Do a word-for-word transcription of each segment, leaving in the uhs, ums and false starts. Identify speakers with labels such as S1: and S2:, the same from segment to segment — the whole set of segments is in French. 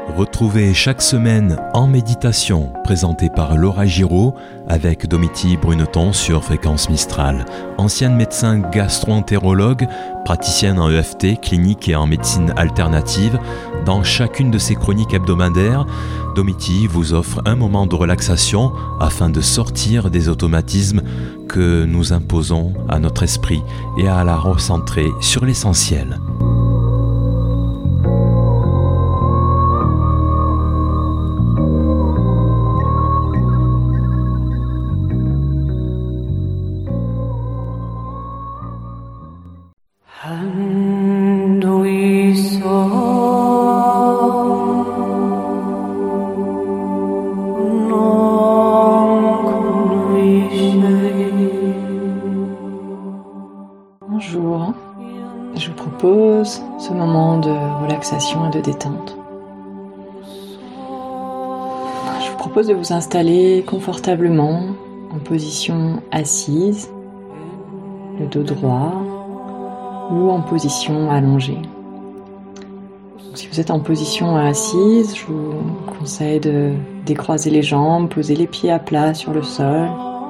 S1: Retrouvez chaque semaine En Méditation, présenté par Laura Giraud avec Domiti Bruneton sur Fréquence Mistral, ancienne médecin gastro-entérologue, praticienne en E F T, clinique et en médecine alternative. Dans chacune de ses chroniques hebdomadaires, Domiti vous offre un moment de relaxation afin de sortir des automatismes que nous imposons à notre esprit et à la recentrer sur l'essentiel.
S2: Bonjour, je vous propose ce moment de relaxation et de détente. Je vous propose de vous installer confortablement en position assise, le dos droit, ou en position allongée. Donc, si vous êtes en position assise, je vous conseille de décroiser les jambes, poser les pieds à plat sur le sol,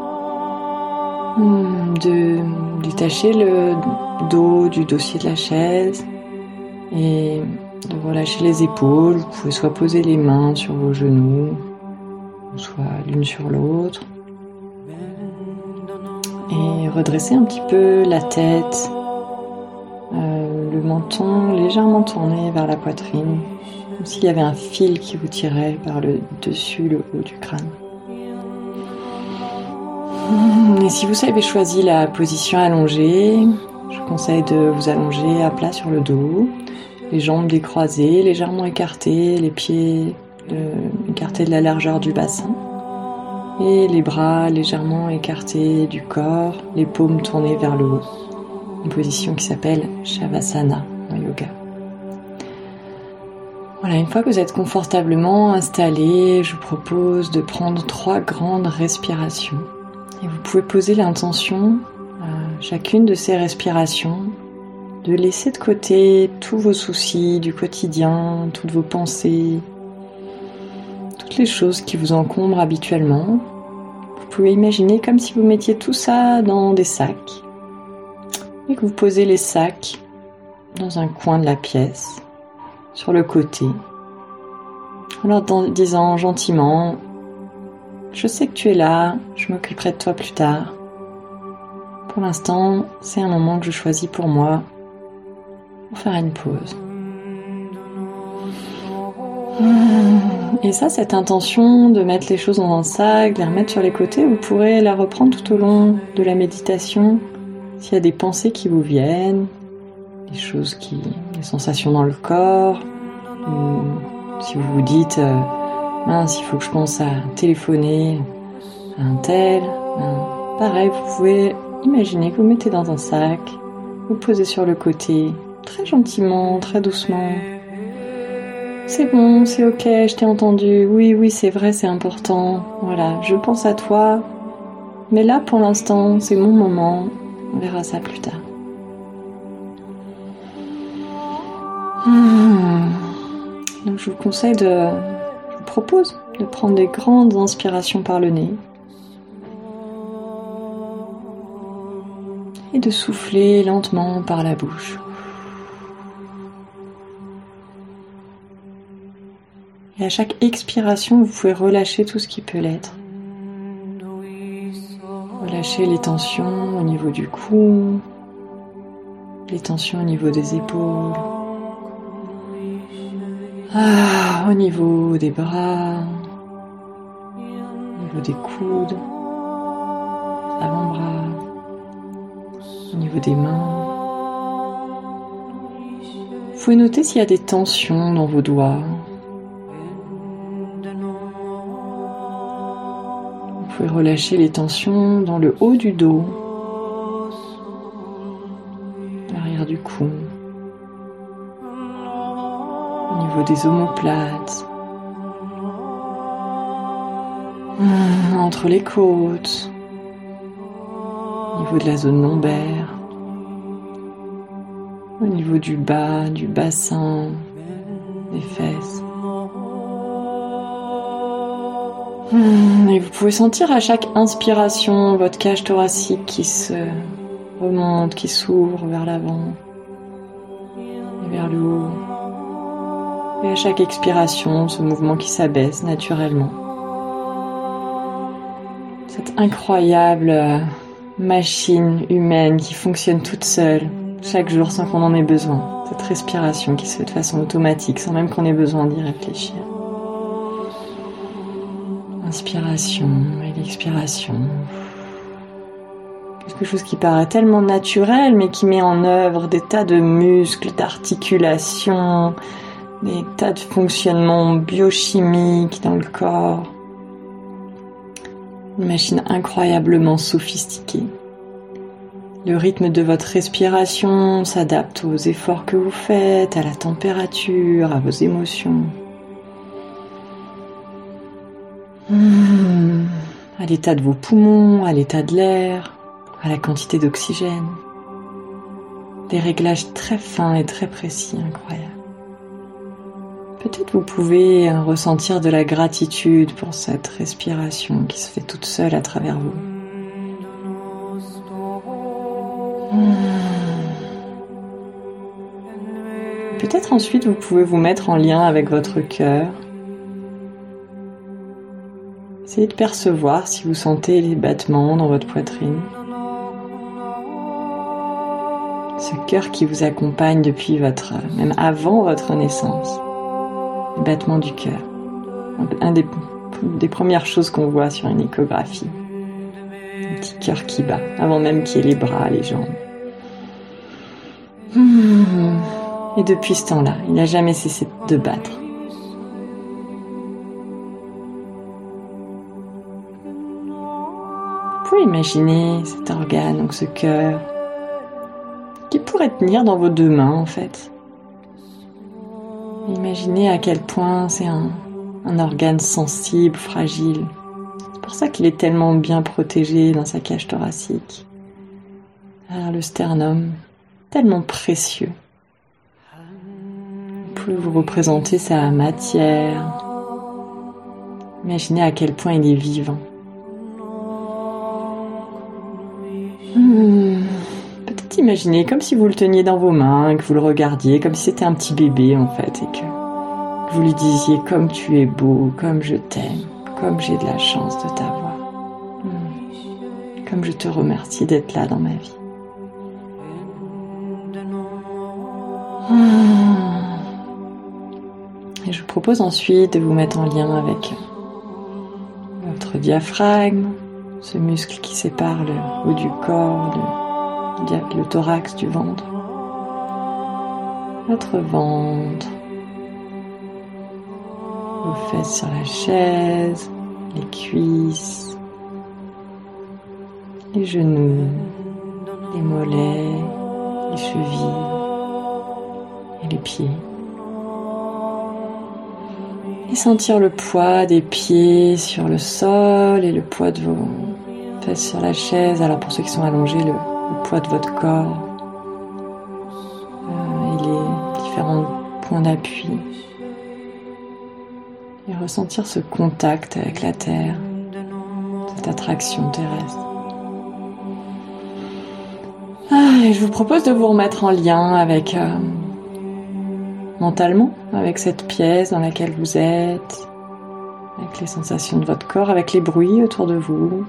S2: de détacher le dos du dossier de la chaise et de relâcher les épaules. Vous pouvez soit poser les mains sur vos genoux, soit l'une sur l'autre, et redresser un petit peu la tête, euh, le menton légèrement tourné vers la poitrine, comme s'il y avait un fil qui vous tirait par le dessus, le haut du crâne. Et si vous avez choisi la position allongée, je conseille de vous allonger à plat sur le dos, les jambes décroisées, légèrement écartées, les pieds euh, écartés de la largeur du bassin, et les bras légèrement écartés du corps, les paumes tournées vers le haut. Une position qui s'appelle Shavasana en yoga. Voilà, une fois que vous êtes confortablement installé, je vous propose de prendre trois grandes respirations. Et vous pouvez poser l'intention à chacune de ces respirations de laisser de côté tous vos soucis du quotidien, toutes vos pensées, toutes les choses qui vous encombrent habituellement. Vous pouvez imaginer comme si vous mettiez tout ça dans des sacs et que vous posez les sacs dans un coin de la pièce, sur le côté, en leur disant gentiment: je sais que tu es là, je m'occuperai de toi plus tard. Pour l'instant, c'est un moment que je choisis pour moi, pour faire une pause. Et ça, cette intention de mettre les choses dans un sac, de les remettre sur les côtés, vous pourrez la reprendre tout au long de la méditation. S'il y a des pensées qui vous viennent, des choses qui, des sensations dans le corps, ou si vous vous dites euh, mince, il faut que je pense à téléphoner à un tel. Ben, pareil, vous pouvez imaginer que vous mettez dans un sac, vous posez sur le côté, très gentiment, très doucement. C'est bon, c'est ok, je t'ai entendu. Oui, oui, c'est vrai, c'est important. Voilà, je pense à toi. Mais là, pour l'instant, c'est mon moment. On verra ça plus tard. Hmm. Donc, je vous conseille de... Je vous propose de prendre des grandes inspirations par le nez et de souffler lentement par la bouche. Et à chaque expiration, vous pouvez relâcher tout ce qui peut l'être. Relâchez les tensions au niveau du cou, les tensions au niveau des épaules, ah, au niveau des bras, au niveau des coudes, avant-bras, au niveau des mains. Vous pouvez noter s'il y a des tensions dans vos doigts. Vous pouvez relâcher les tensions dans le haut du dos, l'arrière du cou, au niveau des omoplates, entre les côtes, au niveau de la zone lombaire, au niveau du bas, du bassin, des fesses. Et vous pouvez sentir à chaque inspiration votre cage thoracique qui se remonte, qui s'ouvre vers l'avant et vers le haut. Et à chaque expiration, ce mouvement qui s'abaisse naturellement. Cette incroyable machine humaine qui fonctionne toute seule, chaque jour sans qu'on en ait besoin. Cette respiration qui se fait de façon automatique, sans même qu'on ait besoin d'y réfléchir. Inspiration et l'expiration. Quelque chose qui paraît tellement naturel, mais qui met en œuvre des tas de muscles, d'articulations, des tas de fonctionnements biochimiques dans le corps. Une machine incroyablement sophistiquée. Le rythme de votre respiration s'adapte aux efforts que vous faites, à la température, à vos émotions. Mmh. À l'état de vos poumons, à l'état de l'air, à la quantité d'oxygène. Des réglages très fins et très précis, incroyables. Peut-être vous pouvez ressentir de la gratitude pour cette respiration qui se fait toute seule à travers vous. Mmh. Peut-être ensuite vous pouvez vous mettre en lien avec votre cœur. Essayez de percevoir si vous sentez les battements dans votre poitrine. Ce cœur qui vous accompagne depuis votre, même avant votre naissance. Les battements du cœur. Un des, des premières choses qu'on voit sur une échographie. Un petit cœur qui bat, avant même qu'il y ait les bras, les jambes. Et depuis ce temps-là, il n'a jamais cessé de battre. Vous pouvez imaginer cet organe, donc ce cœur, qui pourrait tenir dans vos deux mains en fait. Imaginez à quel point c'est un, un organe sensible, fragile. C'est pour ça qu'il est tellement bien protégé dans sa cage thoracique. Alors, le sternum, tellement précieux. Vous pouvez vous représenter sa matière. Imaginez à quel point il est vivant. Hmm. Peut-être imaginez comme si vous le teniez dans vos mains, que vous le regardiez, comme si c'était un petit bébé en fait, et que, que vous lui disiez comme tu es beau, comme je t'aime, comme j'ai de la chance de t'avoir, hmm. comme je te remercie d'être là dans ma vie. Hmm. Et je vous propose ensuite de vous mettre en lien avec votre diaphragme, ce muscle qui sépare le haut du corps, le, le thorax du ventre, votre ventre, vos fesses sur la chaise, les cuisses, les genoux, les mollets, les chevilles et les pieds. Et sentir le poids des pieds sur le sol et le poids de vos fesses sur la chaise. Alors pour ceux qui sont allongés, le, le poids de votre corps euh, et les différents points d'appui. Et ressentir ce contact avec la terre, cette attraction terrestre. Ah, et je vous propose de vous remettre en lien avec... Euh, mentalement, avec cette pièce dans laquelle vous êtes, avec les sensations de votre corps, avec les bruits autour de vous,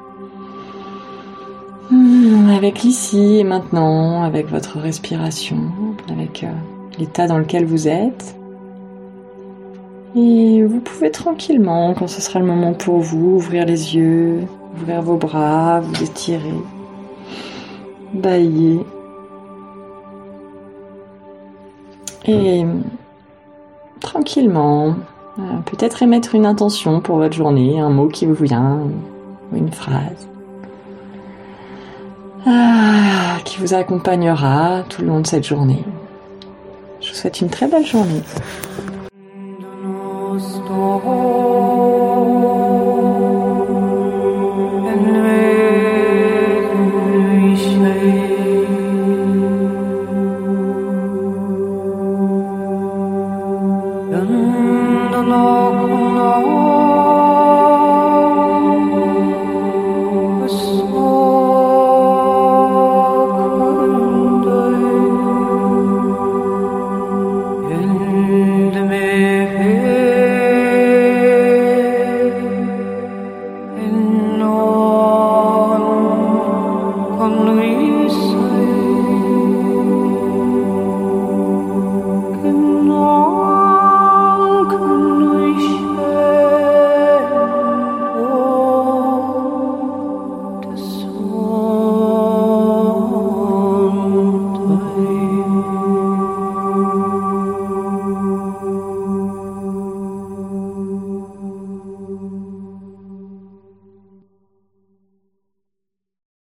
S2: mmh, avec l'ici et maintenant, avec votre respiration, avec euh, l'état dans lequel vous êtes. Et vous pouvez tranquillement, quand ce sera le moment pour vous, ouvrir les yeux, ouvrir vos bras, vous étirer, bâiller. Et tranquillement, euh, peut-être émettre une intention pour votre journée, un mot qui vous vient, ou une phrase, ah, qui vous accompagnera tout le long de cette journée. Je vous souhaite une très belle journée.
S3: No, no, no.